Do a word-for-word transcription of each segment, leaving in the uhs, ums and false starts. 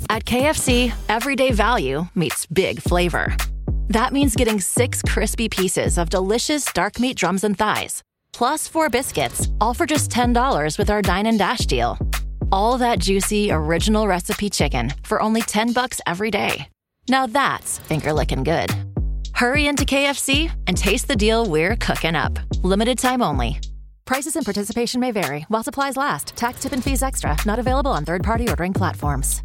At K F C, everyday value meets big flavor. That means getting six crispy pieces of delicious dark meat drums and thighs, plus four biscuits, all for just ten dollars with our Dine and Dash deal. All that juicy, original recipe chicken for only ten bucks every day. Now that's finger-licking good. Hurry into K F C and taste the deal we're cooking up. Limited time only. Prices and participation may vary while supplies last. Tax, tip, and fees extra. Not available on third-party ordering platforms.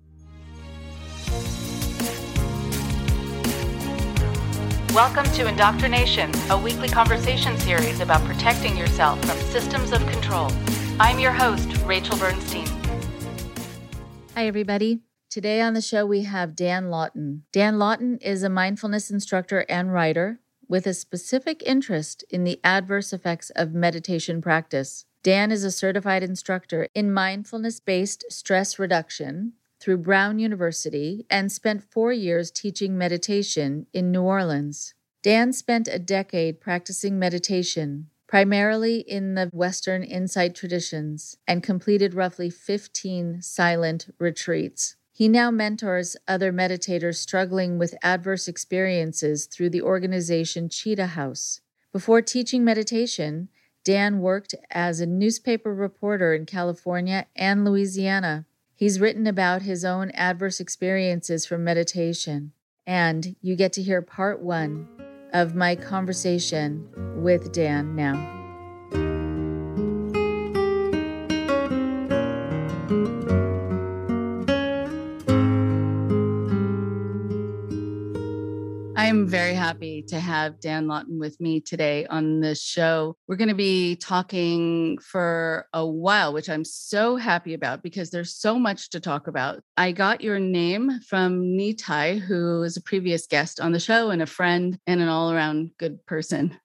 Welcome to Indoctrination, a weekly conversation series about protecting yourself from systems of control. I'm your host, Rachel Bernstein. Hi, everybody. Today on the show, we have Dan Lawton. Dan Lawton is a mindfulness instructor and writer with a specific interest in the adverse effects of meditation practice. Dan is a certified instructor in mindfulness-based stress reduction through Brown University and spent four years teaching meditation in New Orleans. Dan spent a decade practicing meditation, primarily in the Western Insight traditions, and completed roughly fifteen silent retreats. He now mentors other meditators struggling with adverse experiences through the organization Cheetah House. Before teaching meditation, Dan worked as a newspaper reporter in California and Louisiana. He's written about his own adverse experiences from meditation, and you get to hear part one of my conversation with Dan now. I'm very happy to have Dan Lawton with me today on the show. We're going to be talking for a while, which I'm so happy about because there's so much to talk about. I got your name from Nitai, who is a previous guest on the show and a friend and an all-around good person.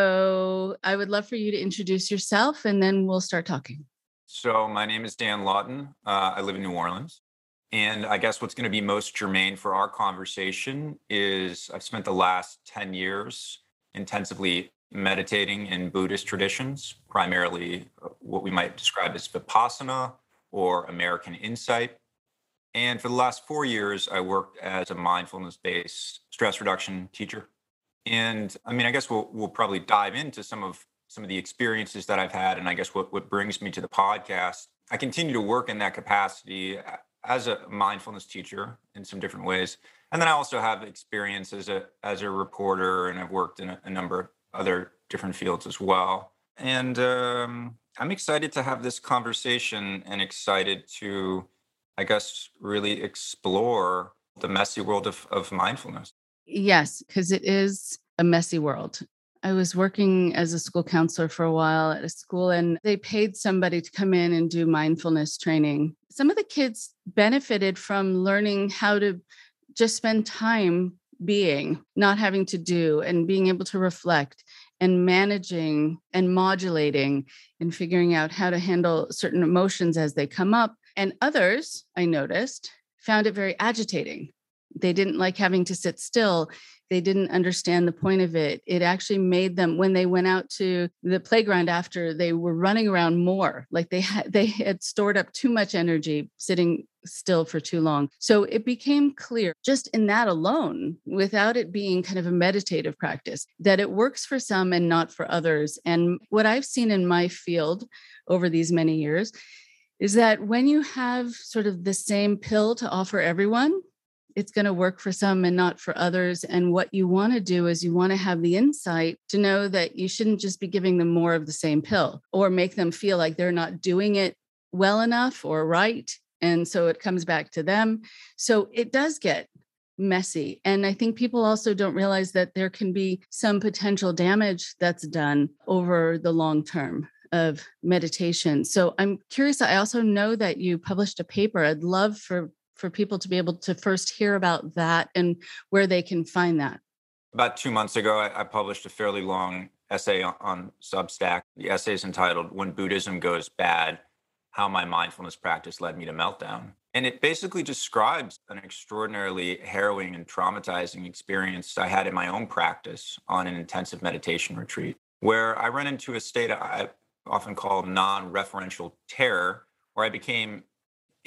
So I would love for you to introduce yourself and then we'll start talking. So my name is Dan Lawton. Uh, I live in New Orleans. And I guess what's going to be most germane for our conversation is I've spent the last ten years intensively meditating in Buddhist traditions, primarily what we might describe as Vipassana or American Insight. And for the last four years, I worked as a mindfulness-based stress reduction teacher. And I mean, I guess we'll we'll probably dive into some of some of the experiences that I've had. And I guess what, what brings me to the podcast, I continue to work in that capacity as a mindfulness teacher in some different ways. And then I also have experience as a as a reporter, and I've worked in a, a number of other different fields as well. And um, I'm excited to have this conversation and excited to, I guess, really explore the messy world of, of mindfulness. Yes, because it is a messy world. I was working as a school counselor for a while at a school, and they paid somebody to come in and do mindfulness training. Some of the kids benefited from learning how to just spend time being, not having to do, and being able to reflect and managing and modulating and figuring out how to handle certain emotions as they come up. And others, I noticed, found it very agitating. They didn't like having to sit still. They didn't understand the point of it. It actually made them, when they went out to the playground after, they were running around more, like they had, they had stored up too much energy sitting still for too long. So it became clear just in that alone, without it being kind of a meditative practice, that it works for some and not for others. And what I've seen in my field over these many years is that when you have sort of the same pill to offer everyone, it's going to work for some and not for others. And what you want to do is you want to have the insight to know that you shouldn't just be giving them more of the same pill or make them feel like they're not doing it well enough or right. And so it comes back to them. So it does get messy. And I think people also don't realize that there can be some potential damage that's done over the long term of meditation. So I'm curious. I also know that you published a paper. I'd love for for people to be able to first hear about that and where they can find that. About two months ago, I, I published a fairly long essay on, on Substack. The essay is entitled, "When Buddhism Goes Bad, How My Mindfulness Practice Led Me to Meltdown." And it basically describes an extraordinarily harrowing and traumatizing experience I had in my own practice on an intensive meditation retreat, where I ran into a state I often call non-referential terror, where I became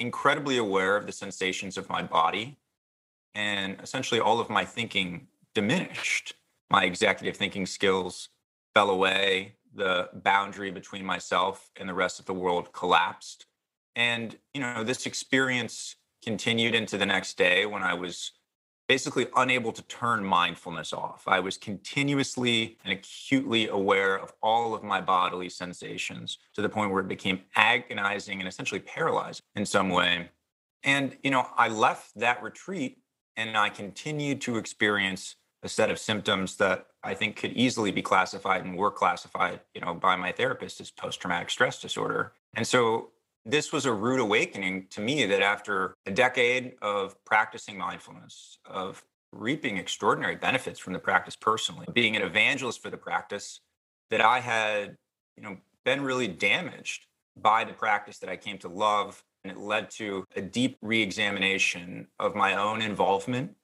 incredibly aware of the sensations of my body, and essentially all of my thinking diminished. My executive thinking skills fell away. The boundary between myself and the rest of the world collapsed. And, you know, this experience continued into the next day when I was basically unable to turn mindfulness off. I was continuously and acutely aware of all of my bodily sensations to the point where it became agonizing and essentially paralyzing in some way. And, you know, I left that retreat and I continued to experience a set of symptoms that I think could easily be classified and were classified, you know, by my therapist as post-traumatic stress disorder. And so this was a rude awakening to me that after a decade of practicing mindfulness, of reaping extraordinary benefits from the practice personally, being an evangelist for the practice, that I had, you know, been really damaged by the practice that I came to love. And it led to a deep re-examination of my own involvement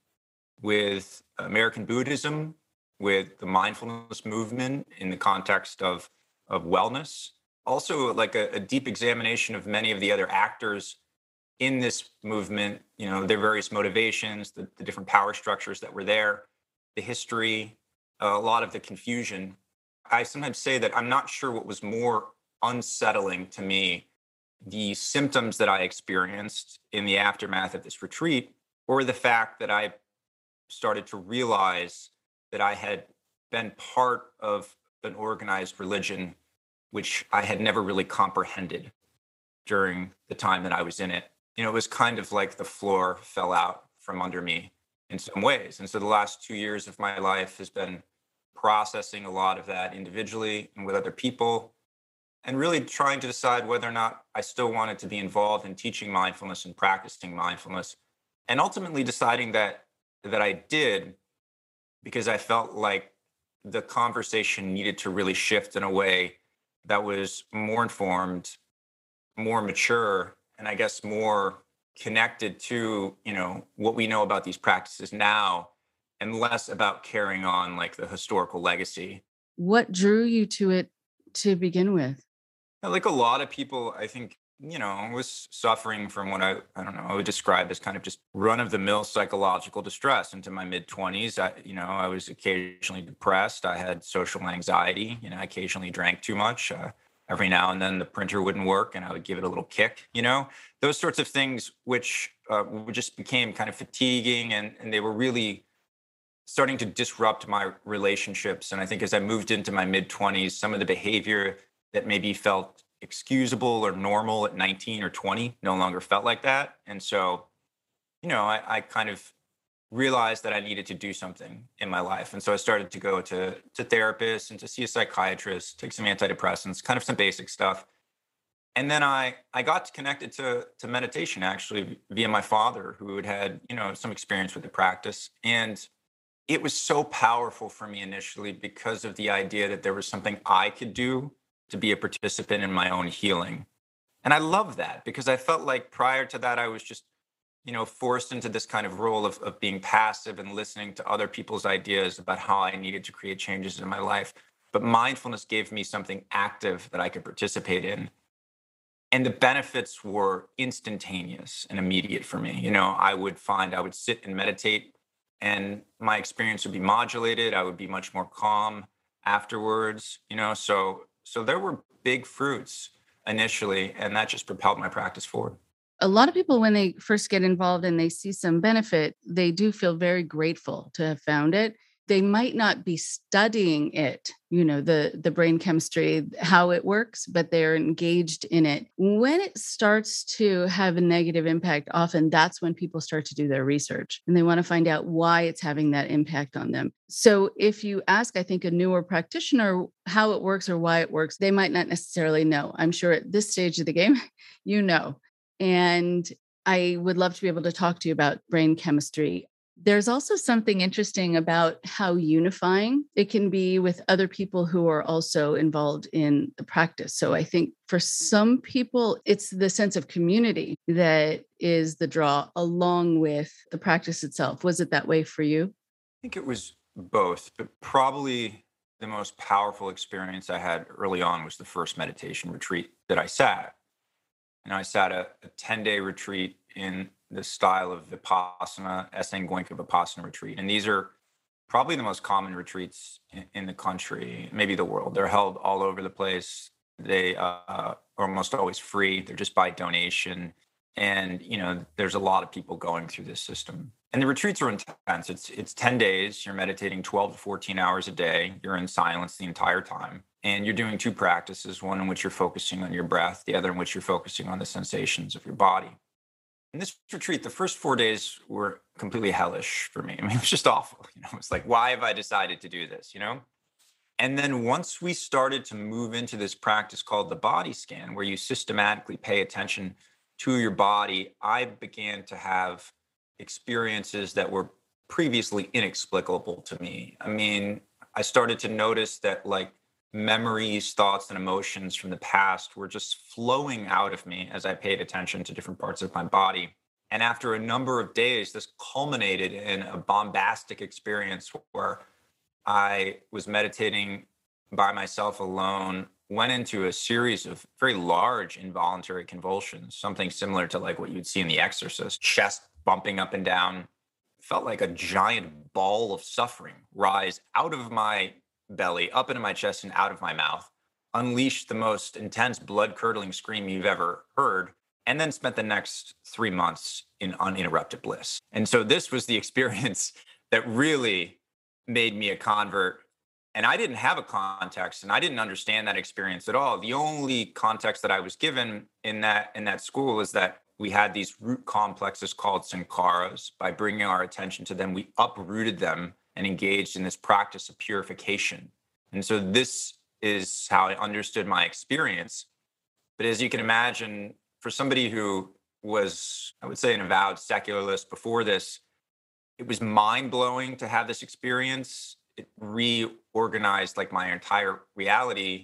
with American Buddhism, with the mindfulness movement in the context of, of wellness. Also, like a, a deep examination of many of the other actors in this movement, you know, their various motivations, the, the different power structures that were there, the history, uh, a lot of the confusion. I sometimes say that I'm not sure what was more unsettling to me, the symptoms that I experienced in the aftermath of this retreat, or the fact that I started to realize that I had been part of an organized religion, which I had never really comprehended during the time that I was in it. You know, it was kind of like the floor fell out from under me in some ways. And so the last two years of my life has been processing a lot of that individually and with other people, and really trying to decide whether or not I still wanted to be involved in teaching mindfulness and practicing mindfulness. And ultimately deciding that that I did, because I felt like the conversation needed to really shift in a way that was more informed, more mature, and I guess more connected to, you know, what we know about these practices now, and less about carrying on like the historical legacy. What drew you to it to begin with? Like a lot of people, I think, you know, I was suffering from what I, I don't know, I would describe as kind of just run-of-the-mill psychological distress into my mid-twenties. I, you know, I was occasionally depressed. I had social anxiety. You know, I occasionally drank too much. Uh, every now and then the printer wouldn't work and I would give it a little kick, you know, those sorts of things, which uh, just became kind of fatiguing, and, and they were really starting to disrupt my relationships. And I think as I moved into my mid-twenties, some of the behavior that maybe felt excusable or normal at nineteen or twenty no longer felt like that. And so, you know, I, I kind of realized that I needed to do something in my life. And so I started to go to, to therapists and to see a psychiatrist, take some antidepressants, kind of some basic stuff. And then I, I got connected to, to meditation actually via my father, who had had, you know, some experience with the practice. And it was so powerful for me initially because of the idea that there was something I could do to be a participant in my own healing. And I love that because I felt like prior to that, I was just, you know, forced into this kind of role of, of being passive and listening to other people's ideas about how I needed to create changes in my life. But mindfulness gave me something active that I could participate in. And the benefits were instantaneous and immediate for me. You know, I would find I would sit and meditate and my experience would be modulated. I would be much more calm afterwards, you know, so So there were big fruits initially, and that just propelled my practice forward. A lot of people, when they first get involved and they see some benefit, they do feel very grateful to have found it. They might not be studying it, you know, the, the brain chemistry, how it works, but they're engaged in it. When it starts to have a negative impact, often that's when people start to do their research and they want to find out why it's having that impact on them. So if you ask, I think, a newer practitioner how it works or why it works, they might not necessarily know. I'm sure at this stage of the game, you know. And I would love to be able to talk to you about brain chemistry. There's also something interesting about how unifying it can be with other people who are also involved in the practice. So I think for some people, it's the sense of community that is the draw along with the practice itself. Was it that way for you? I think it was both, but probably the most powerful experience I had early on was the first meditation retreat that I sat. And I sat a, a ten-day retreat in the style of Vipassana, S N Goenka Vipassana retreat. And these are probably the most common retreats in, in the country, maybe the world. They're held all over the place. They uh, are almost always free. They're just by donation. And, you know, there's a lot of people going through this system. And the retreats are intense. It's it's ten days. You're meditating twelve to fourteen hours a day. You're in silence the entire time. And you're doing two practices, one in which you're focusing on your breath, the other in which you're focusing on the sensations of your body. In this retreat, the first four days were completely hellish for me. I mean, it was just awful. You know, it's like, why have I decided to do this, you know? And then once we started to move into this practice called the body scan, where you systematically pay attention to your body, I began to have experiences that were previously inexplicable to me. I mean, I started to notice that like memories, thoughts, and emotions from the past were just flowing out of me as I paid attention to different parts of my body. And after a number of days, this culminated in a bombastic experience where I was meditating by myself alone, went into a series of very large involuntary convulsions, something similar to like what you'd see in The Exorcist, chest bumping up and down. Felt like a giant ball of suffering rise out of my belly, up into my chest and out of my mouth, unleashed the most intense blood-curdling scream you've ever heard, and then spent the next three months in uninterrupted bliss. And so this was the experience that really made me a convert. And I didn't have a context, and I didn't understand that experience at all. The only context that I was given in that in that school is that we had these root complexes called sankharas. By bringing our attention to them, we uprooted them and engaged in this practice of purification. And so this is how I understood my experience. But as you can imagine, for somebody who was, I would say, an avowed secularist before this, it was mind-blowing to have this experience. It reorganized like my entire reality,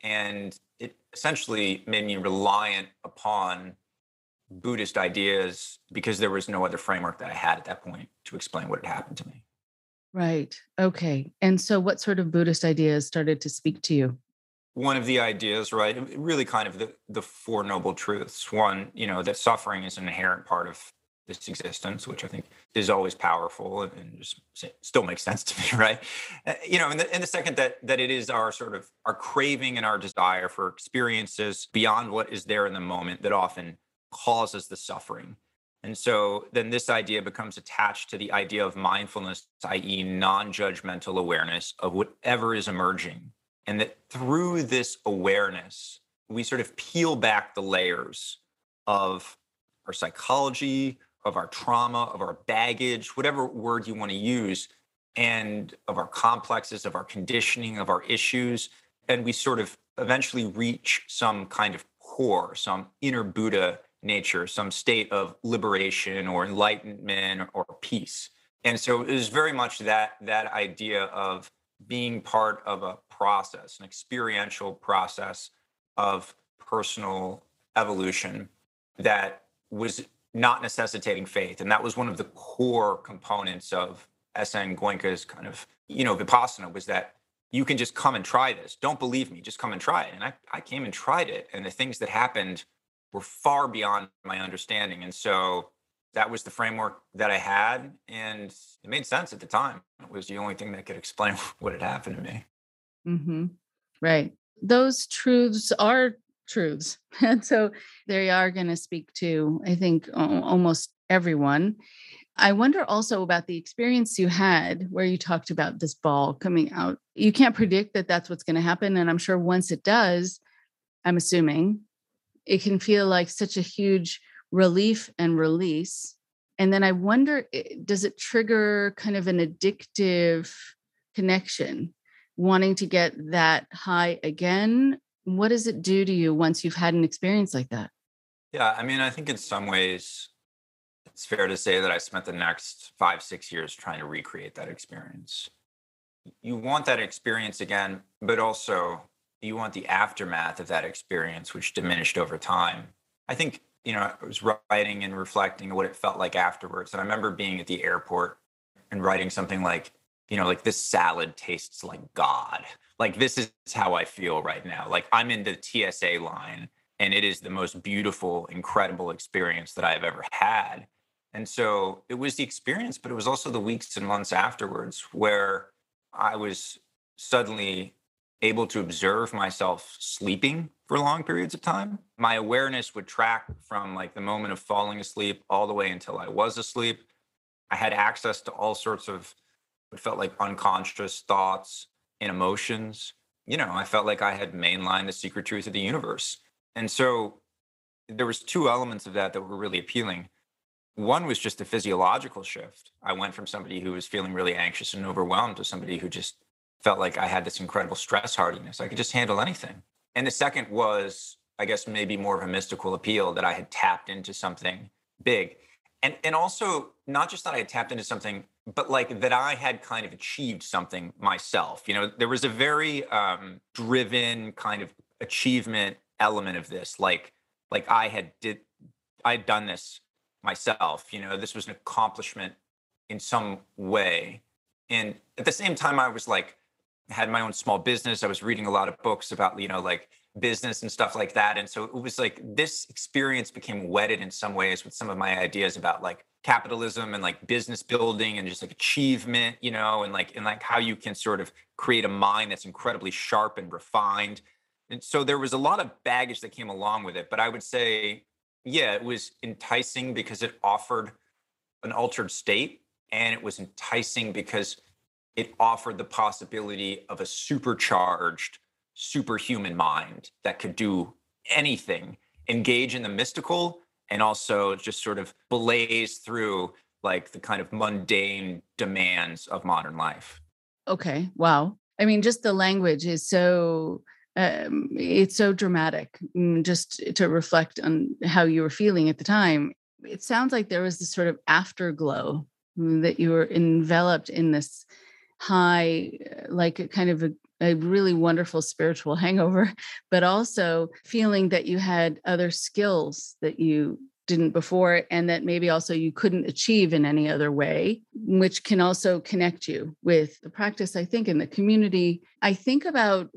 and it essentially made me reliant upon Buddhist ideas because there was no other framework that I had at that point to explain what had happened to me. Right. Okay. And so what sort of Buddhist ideas started to speak to you? One of the ideas, right, really kind of the, the Four Noble Truths. One, you know, that suffering is an inherent part of this existence, which I think is always powerful and, and just still makes sense to me, right? Uh, you know, and the, and the second, that that it is our sort of our craving and our desire for experiences beyond what is there in the moment that often causes the suffering. And so then this idea becomes attached to the idea of mindfulness, that is non-judgmental awareness of whatever is emerging. And that through this awareness, we sort of peel back the layers of our psychology, of our trauma, of our baggage, whatever word you want to use, and of our complexes, of our conditioning, of our issues. And we sort of eventually reach some kind of core, some inner Buddha nature, some state of liberation or enlightenment or peace. And so it was very much that that idea of being part of a process, an experiential process of personal evolution that was not necessitating faith. And that was one of the core components of S N Goenka's kind of, you know, Vipassana, was that you can just come and try this. Don't believe me, just come and try it. And I, I came and tried it. And the things that happened were far beyond my understanding. And so that was the framework that I had. And it made sense at the time. It was the only thing that could explain what had happened to me. Mm-hmm. Right. Those truths are truths. And so they are going to speak to, I think, almost everyone. I wonder also about the experience you had where you talked about this ball coming out. You can't predict that that's what's going to happen. And I'm sure once it does, I'm assuming, it can feel like such a huge relief and release. And then I wonder, does it trigger kind of an addictive connection, wanting to get that high again? What does it do to you once you've had an experience like that? Yeah, I mean, I think in some ways, it's fair to say that I spent the next five, six years trying to recreate that experience. You want that experience again, but also you want the aftermath of that experience, which diminished over time. I think, you know, I was writing and reflecting on what it felt like afterwards. And I remember being at the airport and writing something like, you know, like, this salad tastes like God. Like, this is how I feel right now. Like, I'm in the T S A line And it is the most beautiful, incredible experience that I've ever had. And so it was the experience, but it was also the weeks and months afterwards where I was suddenly able to observe myself sleeping for long periods of time. My awareness would track from like the moment of falling asleep all the way until I was asleep. I had access to all sorts of what felt like unconscious thoughts and emotions. You know, I felt like I had mainlined the secret truth of the universe. And so there was two elements of that that were really appealing. One was just a physiological shift. I went from somebody who was feeling really anxious and overwhelmed to somebody who just felt like I had this incredible stress hardiness. I could just handle anything. And the second was, I guess, maybe more of a mystical appeal that I had tapped into something big. And and also not just that I had tapped into something, but like that I had kind of achieved something myself. You know, there was a very um, driven kind of achievement element of this. Like, like I had did, I had done this myself. You know, this was an accomplishment in some way. And at the same time, I was like, had my own small business. I was reading a lot of books about, you know, like business and stuff like that. And so it was like this experience became wedded in some ways with some of my ideas about like capitalism and like business building and just like achievement, you know, and like and like how you can sort of create a mind that's incredibly sharp and refined. And so there was a lot of baggage that came along with it. But I would say, yeah, it was enticing because it offered an altered state, and it was enticing because it offered the possibility of a supercharged, superhuman mind that could do anything, engage in the mystical, and also just sort of blaze through like the kind of mundane demands of modern life. Okay. Wow. I mean, just the language is so, um, it's so dramatic. Mm, just to reflect on how you were feeling at the time. It sounds like there was this sort of afterglow, mm, that you were enveloped in this high, uh, like a kind of a, a really wonderful spiritual hangover, but also feeling that you had other skills that you didn't before, and that maybe also you couldn't achieve in any other way, which can also connect you with the practice, I think, in the community. I think about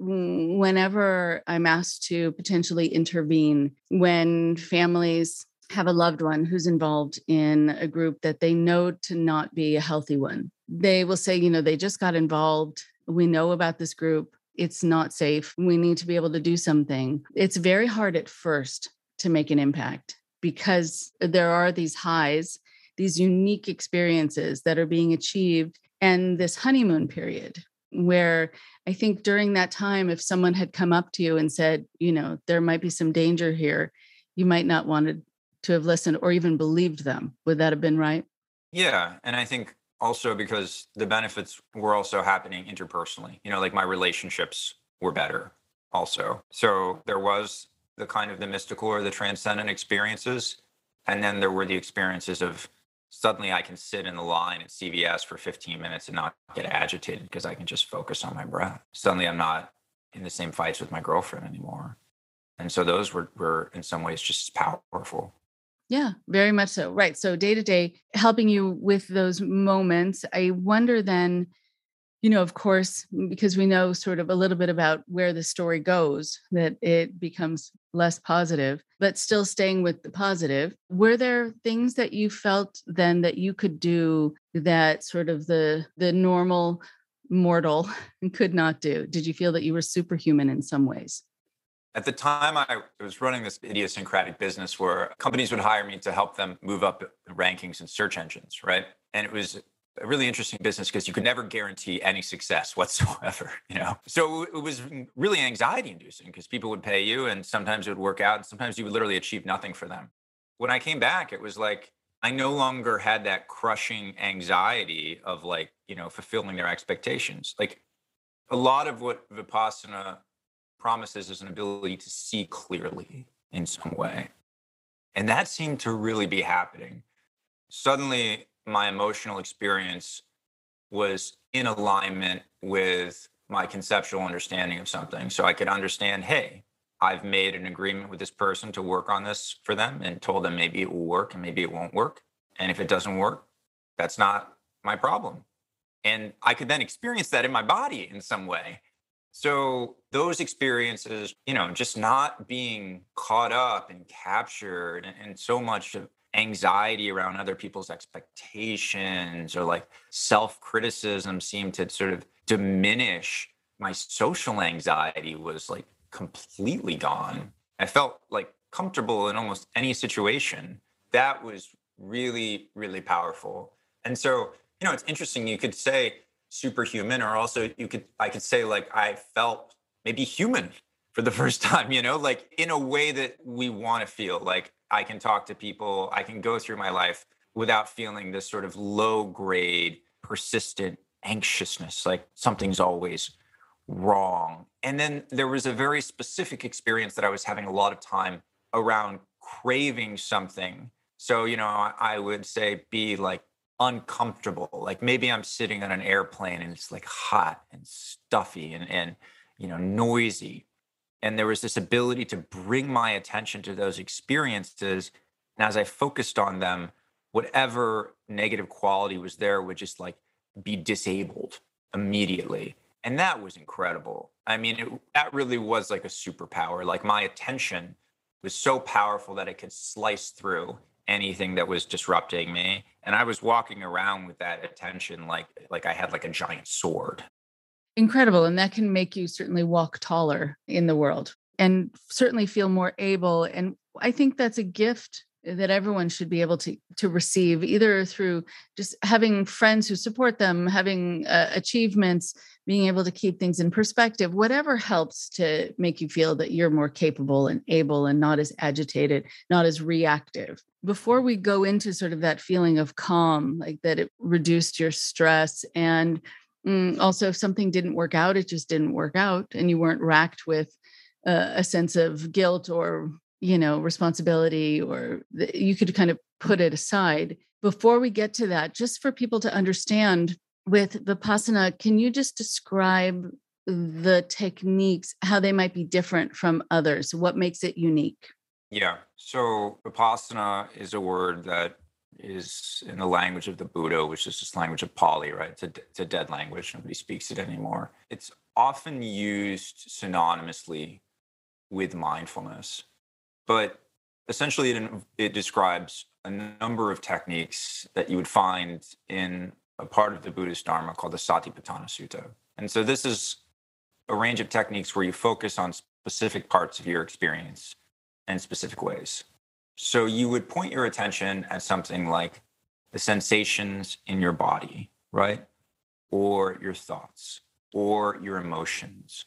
whenever I'm asked to potentially intervene when families have a loved one who's involved in a group that they know to not be a healthy one. They will say, you know, they just got involved. We know about this group. It's not safe. We need to be able to do something. It's very hard at first to make an impact because there are these highs, these unique experiences that are being achieved, and this honeymoon period where I think during that time, if someone had come up to you and said, you know, there might be some danger here, you might not want to to have listened or even believed them. Would that have been right? Yeah. And I think also because the benefits were also happening interpersonally, you know, like my relationships were better also. So there was the kind of the mystical or the transcendent experiences. And then there were the experiences of suddenly I can sit in the line at C V S for fifteen minutes and not get agitated because I can just focus on my breath. Suddenly I'm not in the same fights with my girlfriend anymore. And so those were, were in some ways just as powerful. Yeah, very much so. Right. So day to day, helping you with those moments. I wonder then, you know, of course, because we know sort of a little bit about where the story goes, that it becomes less positive, but still staying with the positive. Were there things that you felt then that you could do that sort of the the normal mortal could not do? Did you feel that you were superhuman in some ways? At the time, I was running this idiosyncratic business where companies would hire me to help them move up the rankings in search engines, right? And it was a really interesting business because you could never guarantee any success whatsoever, you know? So it was really anxiety inducing because people would pay you and sometimes it would work out and sometimes you would literally achieve nothing for them. When I came back, it was like, I no longer had that crushing anxiety of like, you know, fulfilling their expectations. Like a lot of what Vipassana promises is an ability to see clearly in some way. And that seemed to really be happening. Suddenly, my emotional experience was in alignment with my conceptual understanding of something. So I could understand, hey, I've made an agreement with this person to work on this for them and told them maybe it will work and maybe it won't work. And if it doesn't work, that's not my problem. And I could then experience that in my body in some way. So those experiences, you know, just not being caught up and captured and, and so much of anxiety around other people's expectations or like self-criticism seemed to sort of diminish my social anxiety was like completely gone. I felt like comfortable in almost any situation. That was really, really powerful. And so, you know, it's interesting. You could say superhuman, or also you could, I could say like I felt maybe human for the first time, you know, like in a way that we want to feel like I can talk to people, I can go through my life without feeling this sort of low grade, persistent anxiousness, like something's always wrong. And then there was a very specific experience that I was having a lot of time around craving something. So, you know, I I would say be like uncomfortable. Like maybe I'm sitting on an airplane and it's like hot and stuffy and, and, you know, noisy. And there was this ability to bring my attention to those experiences. And as I focused on them, whatever negative quality was there would just like be disabled immediately. And that was incredible. I mean, it, that really was like a superpower. Like my attention was so powerful that it could slice through anything that was disrupting me. And I was walking around with that attention like like I had like a giant sword. Incredible. And that can make you certainly walk taller in the world and certainly feel more able. And I think that's a gift that everyone should be able to, to receive, either through just having friends who support them, having uh, achievements, being able to keep things in perspective, whatever helps to make you feel that you're more capable and able and not as agitated, not as reactive. Before we go into sort of that feeling of calm, like that it reduced your stress, and mm, also if something didn't work out, it just didn't work out, and you weren't racked with uh, a sense of guilt or, you know, responsibility, or the, you could kind of put it aside. Before we get to that, just for people to understand, with Vipassana, can you just describe the techniques, how they might be different from others? What makes it unique? Yeah. So Vipassana is a word that is in the language of the Buddha, which is this language of Pali, right? It's a, it's a dead language. Nobody speaks it anymore. It's often used synonymously with mindfulness, but essentially it, it describes a number of techniques that you would find in a part of the Buddhist Dharma called the Satipatthana Sutta. And so this is a range of techniques where you focus on specific parts of your experience in specific ways. So you would point your attention at something like the sensations in your body, right? Or your thoughts, or your emotions,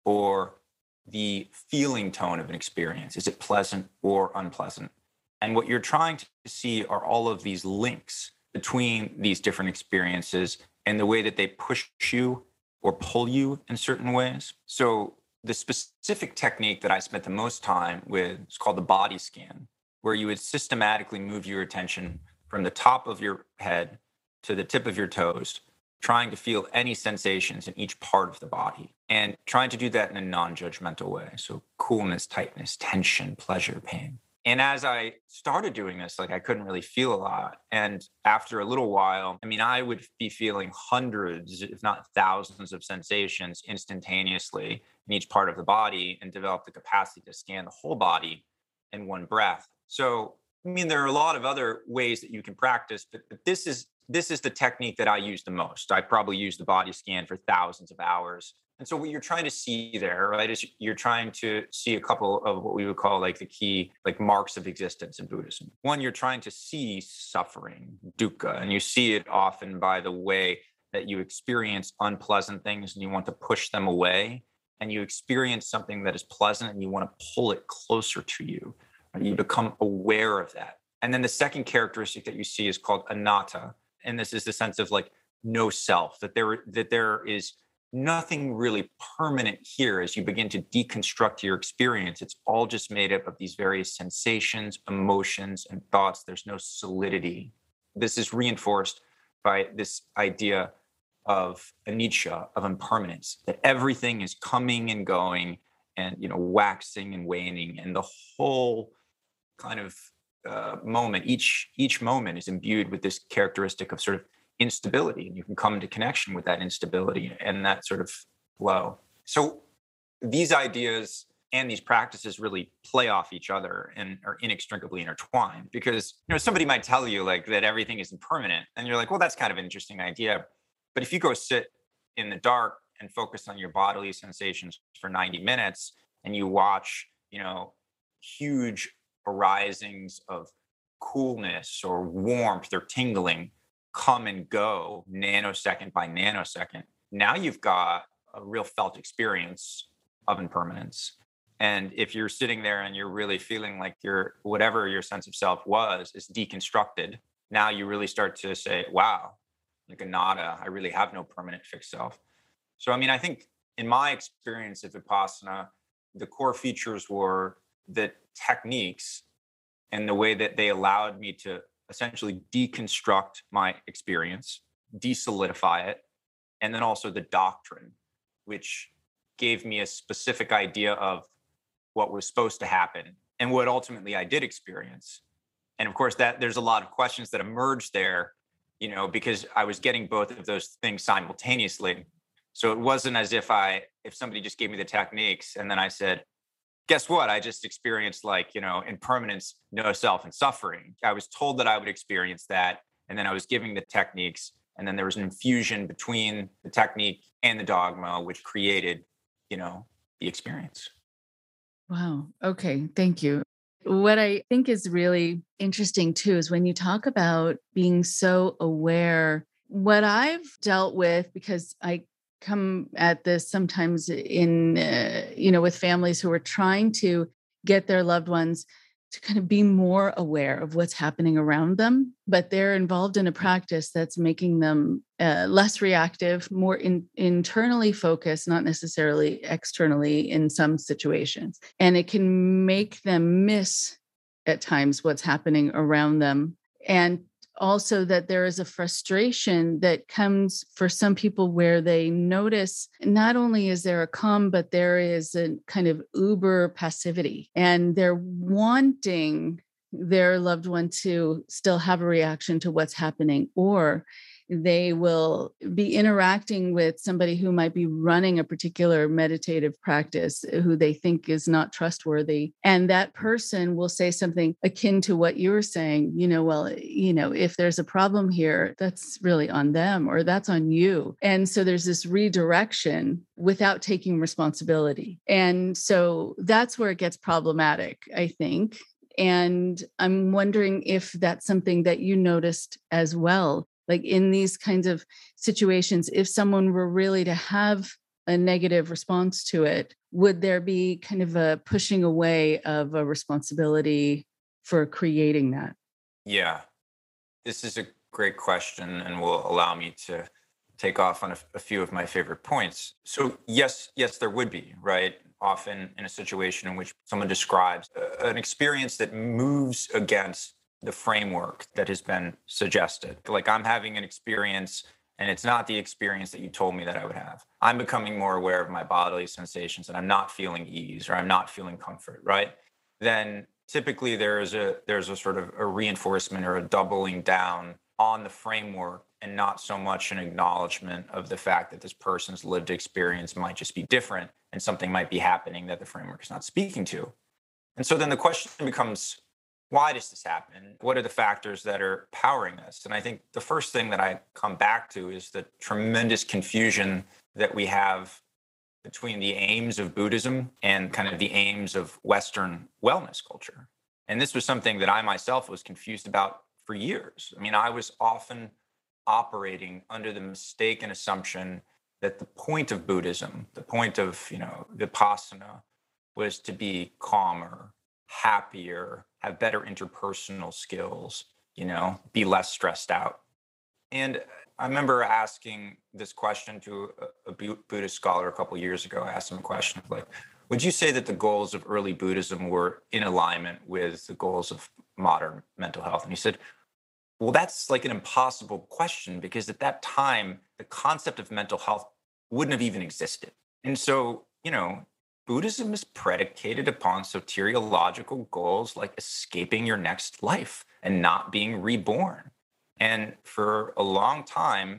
or the feeling tone of an experience. Is it pleasant or unpleasant? And what you're trying to see are all of these links between these different experiences and the way that they push you or pull you in certain ways. So the specific technique that I spent the most time with is called the body scan, where you would systematically move your attention from the top of your head to the tip of your toes, trying to feel any sensations in each part of the body and trying to do that in a non-judgmental way. So coolness, tightness, tension, pleasure, pain. And as I started doing this, like I couldn't really feel a lot. And after a little while, I mean, I would be feeling hundreds, if not thousands of sensations instantaneously in each part of the body, and develop the capacity to scan the whole body in one breath. So, I mean, there are a lot of other ways that you can practice, but, but this is this is the technique that I use the most. I probably use the body scan for thousands of hours. And so what you're trying to see there, right, is you're trying to see a couple of what we would call like the key, like marks of existence in Buddhism. One, you're trying to see suffering, dukkha, and you see it often by the way that you experience unpleasant things and you want to push them away, and you experience something that is pleasant and you want to pull it closer to you. Right? You become aware of that. And then the second characteristic that you see is called anatta. And this is the sense of like no self, that there, that there is nothing really permanent here as you begin to deconstruct your experience. It's all just made up of these various sensations, emotions, and thoughts. There's no solidity. This is reinforced by this idea of anicca, of impermanence, that everything is coming and going and, you know, waxing and waning. And the whole kind of uh, moment, each each moment is imbued with this characteristic of sort of instability, and you can come into connection with that instability and that sort of flow. So these ideas and these practices really play off each other and are inextricably intertwined, because, you know, somebody might tell you like that everything is impermanent, and you're like, well, that's kind of an interesting idea. But if you go sit in the dark and focus on your bodily sensations for ninety minutes, and you watch, you know, huge arisings of coolness or warmth or tingling come and go nanosecond by nanosecond, now you've got a real felt experience of impermanence. And if you're sitting there and you're really feeling like your whatever your sense of self was is deconstructed, now you really start to say, wow, like a nada, I really have no permanent fixed self. So, I mean, I think in my experience of Vipassana, the core features were the techniques and the way that they allowed me to essentially deconstruct my experience, desolidify it, and then also the doctrine, which gave me a specific idea of what was supposed to happen and what ultimately I did experience. And of course, that there's a lot of questions that emerged there, you know, because I was getting both of those things simultaneously. So it wasn't as if I, if somebody just gave me the techniques and then I said, guess what? I just experienced, like, you know, impermanence, no self, and suffering. I was told that I would experience that. And then I was giving the techniques. And then there was an infusion between the technique and the dogma, which created, you know, the experience. Wow. Okay. Thank you. What I think is really interesting too is when you talk about being so aware, what I've dealt with, because I come at this sometimes in, uh, you know, with families who are trying to get their loved ones to kind of be more aware of what's happening around them, but they're involved in a practice that's making them uh, less reactive, more in, internally focused, not necessarily externally in some situations. And it can make them miss at times what's happening around them. And also that there is a frustration that comes for some people where they notice not only is there a calm, but there is a kind of uber passivity, and they're wanting their loved one to still have a reaction to what's happening, or they will be interacting with somebody who might be running a particular meditative practice who they think is not trustworthy. And that person will say something akin to what you were saying, you know, well, you know, if there's a problem here, that's really on them or that's on you. And so there's this redirection without taking responsibility. And so that's where it gets problematic, I think. And I'm wondering if that's something that you noticed as well. Like in these kinds of situations, if someone were really to have a negative response to it, would there be kind of a pushing away of a responsibility for creating that? Yeah, this is a great question and will allow me to take off on a, a few of my favorite points. So yes, yes, there would be, right? Often in a situation in which someone describes a, an experience that moves against the framework that has been suggested. Like, I'm having an experience and it's not the experience that you told me that I would have. I'm becoming more aware of my bodily sensations and I'm not feeling ease or I'm not feeling comfort, right? Then typically there's a there's a sort of a reinforcement or a doubling down on the framework and not so much an acknowledgement of the fact that this person's lived experience might just be different and something might be happening that the framework is not speaking to. And so then the question becomes, why does this happen? What are the factors that are powering this? And I think the first thing that I come back to is the tremendous confusion that we have between the aims of Buddhism and kind of the aims of Western wellness culture. And this was something that I myself was confused about for years. I mean, I was often operating under the mistaken assumption that the point of Buddhism, the point of, you know, Vipassana, was to be calmer, happier, have better interpersonal skills, you know, be less stressed out. And I remember asking this question to a, a Buddhist scholar a couple of years ago. I asked him a question of like, would you say that the goals of early Buddhism were in alignment with the goals of modern mental health? And he said, well, that's like an impossible question because at that time, the concept of mental health wouldn't have even existed. And so, you know, Buddhism is predicated upon soteriological goals like escaping your next life and not being reborn. And for a long time,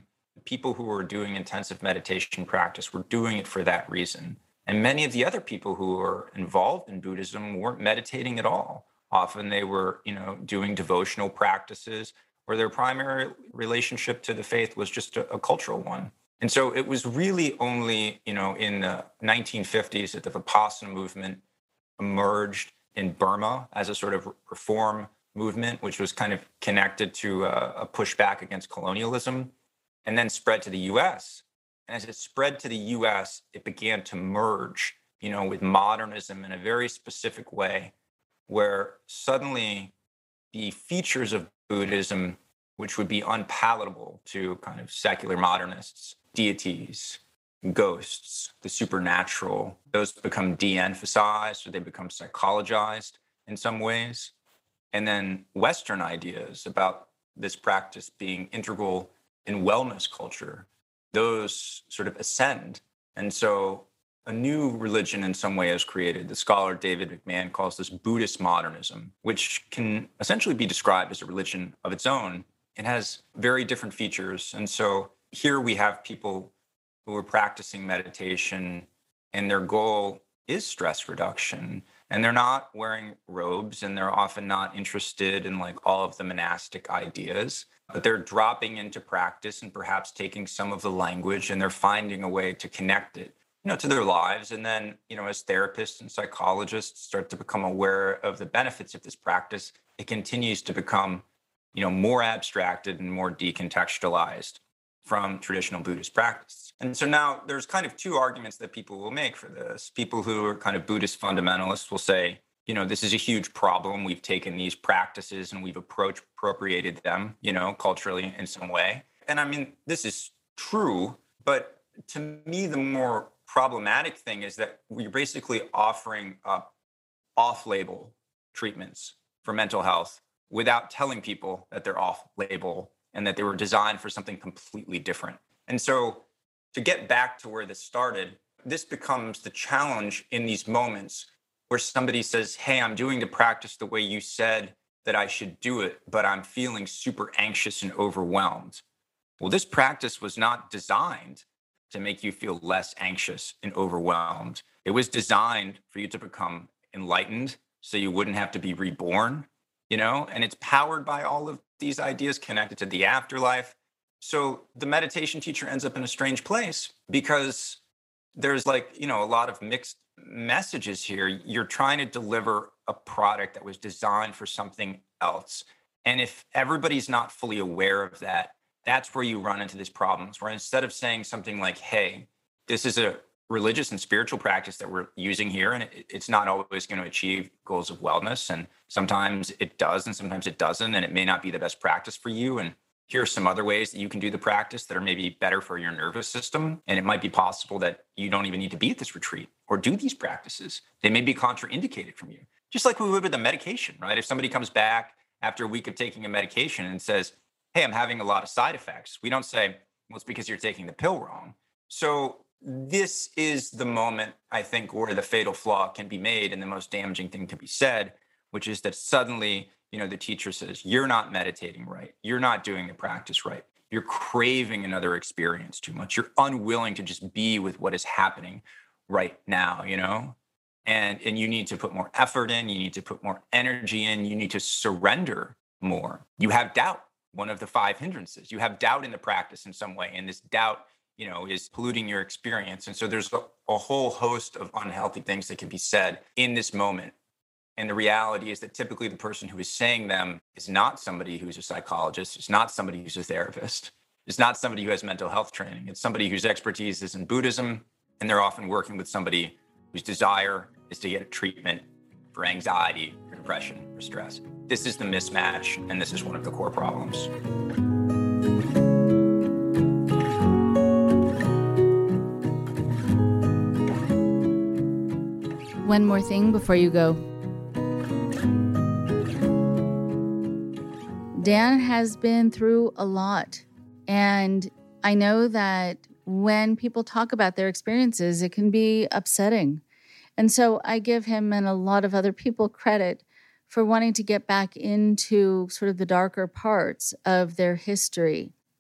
people who were doing intensive meditation practice were doing it for that reason. And many of the other people who were involved in Buddhism weren't meditating at all. Often they were, you know, doing devotional practices, or their primary relationship to the faith was just a, a cultural one. And so it was really only, you know, in the nineteen fifties that the Vipassana movement emerged in Burma as a sort of reform movement, which was kind of connected to a, a pushback against colonialism, and then spread to the U S. And as it spread to the U S, it began to merge, you know, with modernism in a very specific way, where suddenly the features of Buddhism, which would be unpalatable to kind of secular modernists, deities, ghosts, the supernatural, those become de-emphasized or they become psychologized in some ways. And then Western ideas about this practice being integral in wellness culture, those sort of ascend. And so a new religion in some way is created. The scholar David McMahon calls this Buddhist modernism, which can essentially be described as a religion of its own. It has very different features. And so here we have people who are practicing meditation, and their goal is stress reduction. And they're not wearing robes, and they're often not interested in like all of the monastic ideas, but they're dropping into practice and perhaps taking some of the language, and they're finding a way to connect it, you know, to their lives. And then, you know, as therapists and psychologists start to become aware of the benefits of this practice, it continues to become, you know, more abstracted and more decontextualized from traditional Buddhist practice. And so now there's kind of two arguments that people will make for this. People who are kind of Buddhist fundamentalists will say, you know, this is a huge problem. We've taken these practices and we've approached, appropriated them, you know, culturally in some way. And I mean, this is true, but to me, the more problematic thing is that we're basically offering up off-label treatments for mental health without telling people that they're off-label and that they were designed for something completely different. And so to get back to where this started, this becomes the challenge in these moments where somebody says, hey, I'm doing the practice the way you said that I should do it, but I'm feeling super anxious and overwhelmed. Well, this practice was not designed to make you feel less anxious and overwhelmed. It was designed for you to become enlightened so you wouldn't have to be reborn, you know, and it's powered by all of these ideas connected to the afterlife. So the meditation teacher ends up in a strange place because there's like, you know, a lot of mixed messages here. You're trying to deliver a product that was designed for something else. And if everybody's not fully aware of that, that's where you run into these problems, where instead of saying something like, hey, this is a religious and spiritual practice that we're using here, and it, it's not always going to achieve goals of wellness. And sometimes it does, and sometimes it doesn't, and it may not be the best practice for you. And here are some other ways that you can do the practice that are maybe better for your nervous system. And it might be possible that you don't even need to be at this retreat or do these practices. They may be contraindicated from you, just like we would with a medication, right? If somebody comes back after a week of taking a medication and says, hey, I'm having a lot of side effects, we don't say, well, it's because you're taking the pill wrong. So this is the moment, I think, where the fatal flaw can be made and the most damaging thing can be said, which is that suddenly, you know, the teacher says, you're not meditating right. You're not doing the practice right. You're craving another experience too much. You're unwilling to just be with what is happening right now, you know? And, and you need to put more effort in. You need to put more energy in. You need to surrender more. You have doubt, one of the five hindrances. You have doubt in the practice in some way. And this doubt, you know, is polluting your experience. And so there's a, a whole host of unhealthy things that can be said in this moment. And the reality is that typically the person who is saying them is not somebody who's a psychologist. It's not somebody who's a therapist. It's not somebody who has mental health training. It's somebody whose expertise is in Buddhism. And they're often working with somebody whose desire is to get a treatment for anxiety, or depression, or stress. This is the mismatch. And this is one of the core problems. One more thing before you go. Dan has been through a lot, and I know that when people talk about their experiences, it can be upsetting. And so I give him and a lot of other people credit for wanting to get back into sort of the darker parts of their history.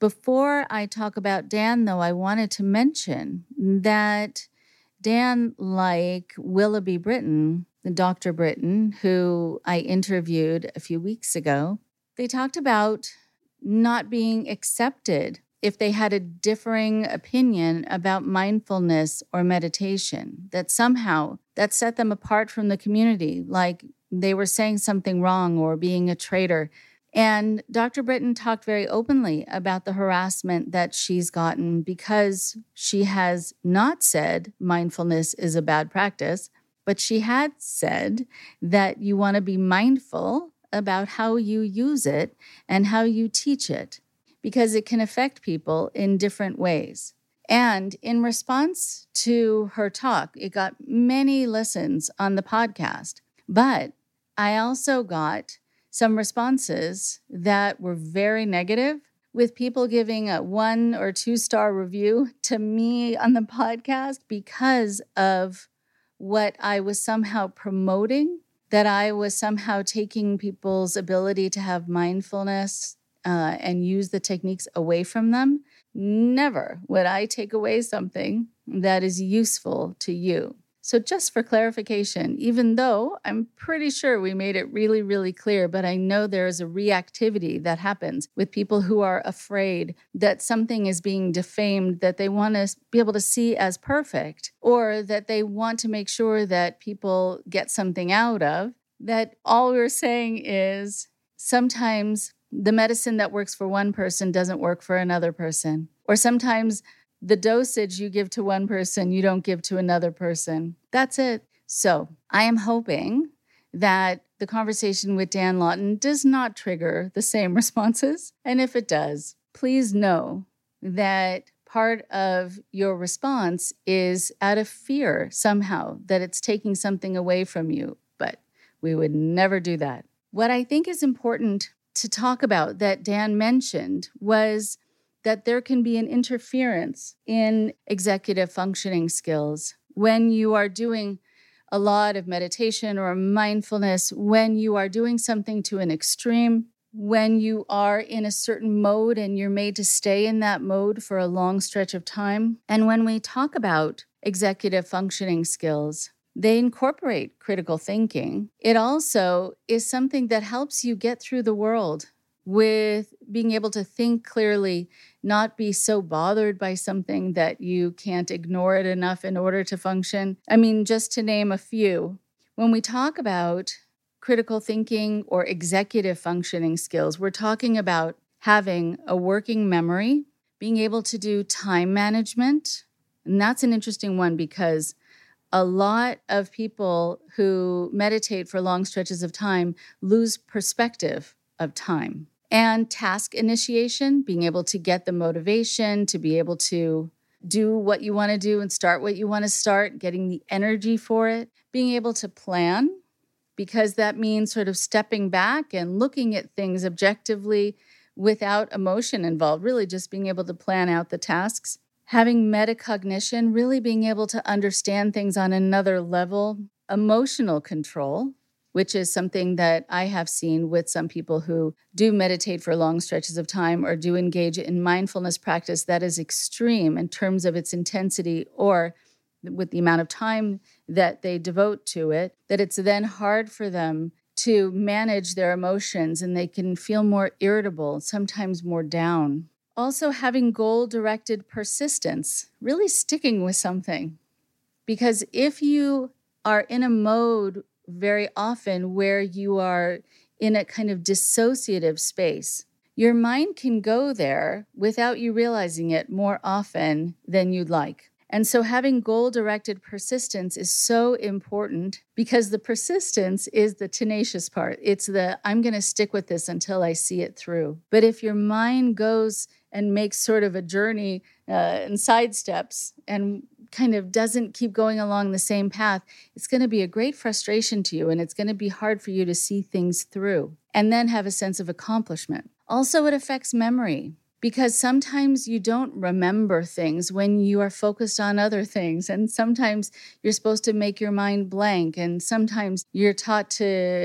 Before I talk about Dan, though, I wanted to mention that Dan, like Willoughby Britton, Doctor Britton, who I interviewed a few weeks ago, they talked about not being accepted if they had a differing opinion about mindfulness or meditation, that somehow that set them apart from the community, like they were saying something wrong or being a traitor. And Doctor Britton talked very openly about the harassment that she's gotten because she has not said mindfulness is a bad practice, but she had said that you want to be mindful about how you use it and how you teach it, because it can affect people in different ways. And in response to her talk, it got many listens on the podcast, but I also got some responses that were very negative, with people giving a one or two star review to me on the podcast because of what I was somehow promoting, that I was somehow taking people's ability to have mindfulness uh, and use the techniques away from them. Never would I take away something that is useful to you. So just for clarification, even though I'm pretty sure we made it really, really clear, but I know there is a reactivity that happens with people who are afraid that something is being defamed that they want to be able to see as perfect, or that they want to make sure that people get something out of, that all we're saying is sometimes the medicine that works for one person doesn't work for another person. Or sometimes the dosage you give to one person, you don't give to another person. That's it. So I am hoping that the conversation with Dan Lawton does not trigger the same responses. And if it does, please know that part of your response is out of fear somehow that it's taking something away from you. But we would never do that. What I think is important to talk about that Dan mentioned was that there can be an interference in executive functioning skills when you are doing a lot of meditation or mindfulness, when you are doing something to an extreme, when you are in a certain mode and you're made to stay in that mode for a long stretch of time. And when we talk about executive functioning skills, they incorporate critical thinking. It also is something that helps you get through the world with being able to think clearly, not be so bothered by something that you can't ignore it enough in order to function. I mean, just to name a few, when we talk about critical thinking or executive functioning skills, we're talking about having a working memory, being able to do time management. And that's an interesting one because a lot of people who meditate for long stretches of time lose perspective of time. And task initiation, being able to get the motivation to be able to do what you want to do and start what you want to start, getting the energy for it, being able to plan, because that means sort of stepping back and looking at things objectively without emotion involved, really just being able to plan out the tasks. Having metacognition, really being able to understand things on another level. Emotional control, which is something that I have seen with some people who do meditate for long stretches of time or do engage in mindfulness practice that is extreme in terms of its intensity or with the amount of time that they devote to it, that it's then hard for them to manage their emotions and they can feel more irritable, sometimes more down. Also having goal-directed persistence, really sticking with something. Because if you are in a mode very often where you are in a kind of dissociative space, your mind can go there without you realizing it more often than you'd like. And so having goal-directed persistence is so important because the persistence is the tenacious part. It's the, I'm going to stick with this until I see it through. But if your mind goes and makes sort of a journey uh, and sidesteps and kind of doesn't keep going along the same path, it's going to be a great frustration to you and it's going to be hard for you to see things through and then have a sense of accomplishment. Also, it affects memory because sometimes you don't remember things when you are focused on other things, and sometimes you're supposed to make your mind blank, and sometimes you're taught to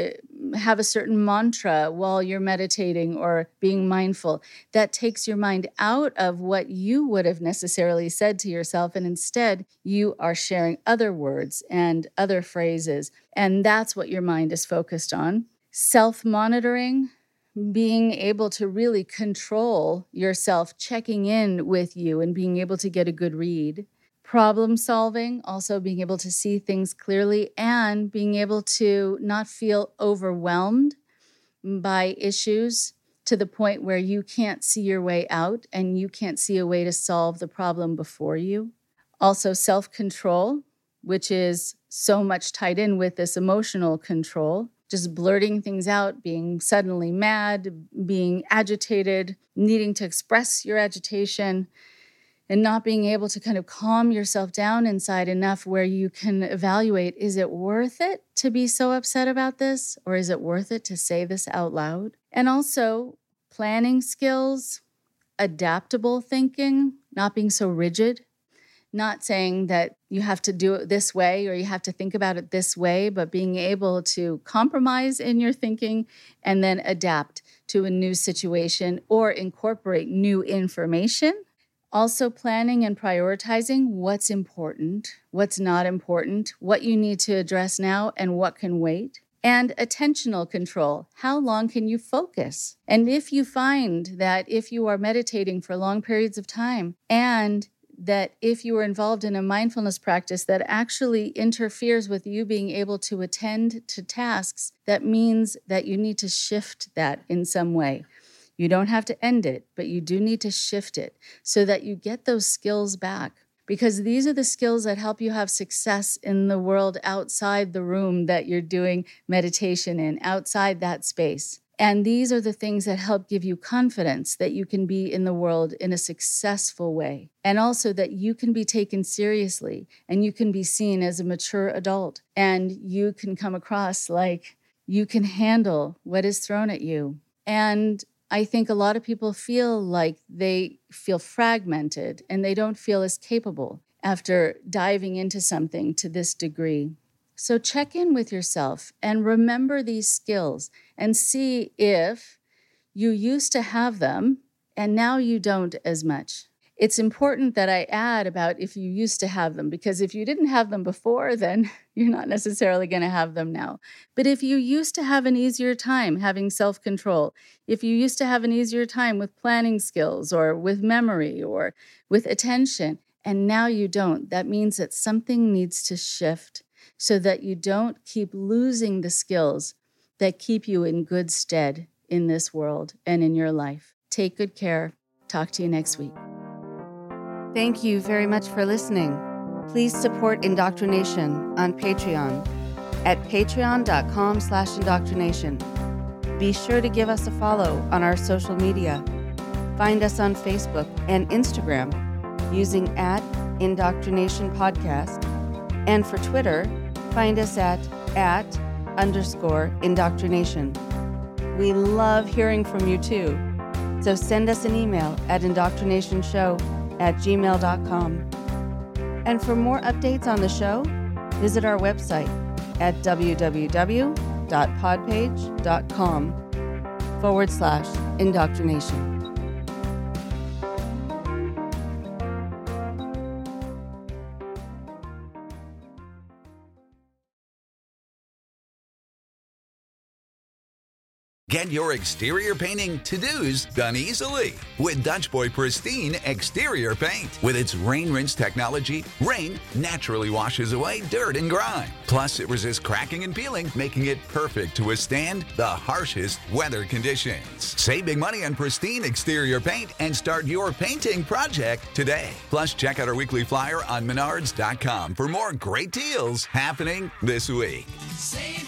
have a certain mantra while you're meditating or being mindful that takes your mind out of what you would have necessarily said to yourself. And instead, you are sharing other words and other phrases. And that's what your mind is focused on. Self-monitoring, being able to really control yourself, checking in with you and being able to get a good read. Problem solving, also being able to see things clearly and being able to not feel overwhelmed by issues to the point where you can't see your way out and you can't see a way to solve the problem before you. Also self-control, which is so much tied in with this emotional control, just blurting things out, being suddenly mad, being agitated, needing to express your agitation, and not being able to kind of calm yourself down inside enough where you can evaluate, is it worth it to be so upset about this? Or is it worth it to say this out loud? And also planning skills, adaptable thinking, not being so rigid, not saying that you have to do it this way or you have to think about it this way, but being able to compromise in your thinking and then adapt to a new situation or incorporate new information. Also planning and prioritizing what's important, what's not important, what you need to address now and what can wait. And attentional control. How long can you focus? And if you find that if you are meditating for long periods of time and that if you are involved in a mindfulness practice that actually interferes with you being able to attend to tasks, that means that you need to shift that in some way. You don't have to end it, but you do need to shift it so that you get those skills back. Because these are the skills that help you have success in the world outside the room that you're doing meditation in, outside that space. And these are the things that help give you confidence that you can be in the world in a successful way. And also that you can be taken seriously and you can be seen as a mature adult. And you can come across like you can handle what is thrown at you. And I think a lot of people feel like they feel fragmented and they don't feel as capable after diving into something to this degree. So check in with yourself and remember these skills and see if you used to have them and now you don't as much. It's important that I add about if you used to have them, because if you didn't have them before, then you're not necessarily going to have them now. But if you used to have an easier time having self-control, if you used to have an easier time with planning skills or with memory or with attention, and now you don't, that means that something needs to shift so that you don't keep losing the skills that keep you in good stead in this world and in your life. Take good care. Talk to you next week. Thank you very much for listening. Please support Indoctrination on Patreon at patreon.com slash indoctrination. Be sure to give us a follow on our social media. Find us on Facebook and Instagram using at Indoctrination Podcast. And for Twitter, find us at at underscore indoctrination. We love hearing from you too. So send us an email at indoctrinationshow at gmail dot com. And for more updates on the show, visit our website at www.podpage.com forward slash indoctrination. Get your exterior painting to-dos done easily with Dutch Boy Pristine Exterior Paint. With its rain rinse technology, rain naturally washes away dirt and grime. Plus, it resists cracking and peeling, making it perfect to withstand the harshest weather conditions. Save big money on Pristine Exterior Paint and start your painting project today. Plus, check out our weekly flyer on menards dot com for more great deals happening this week. Save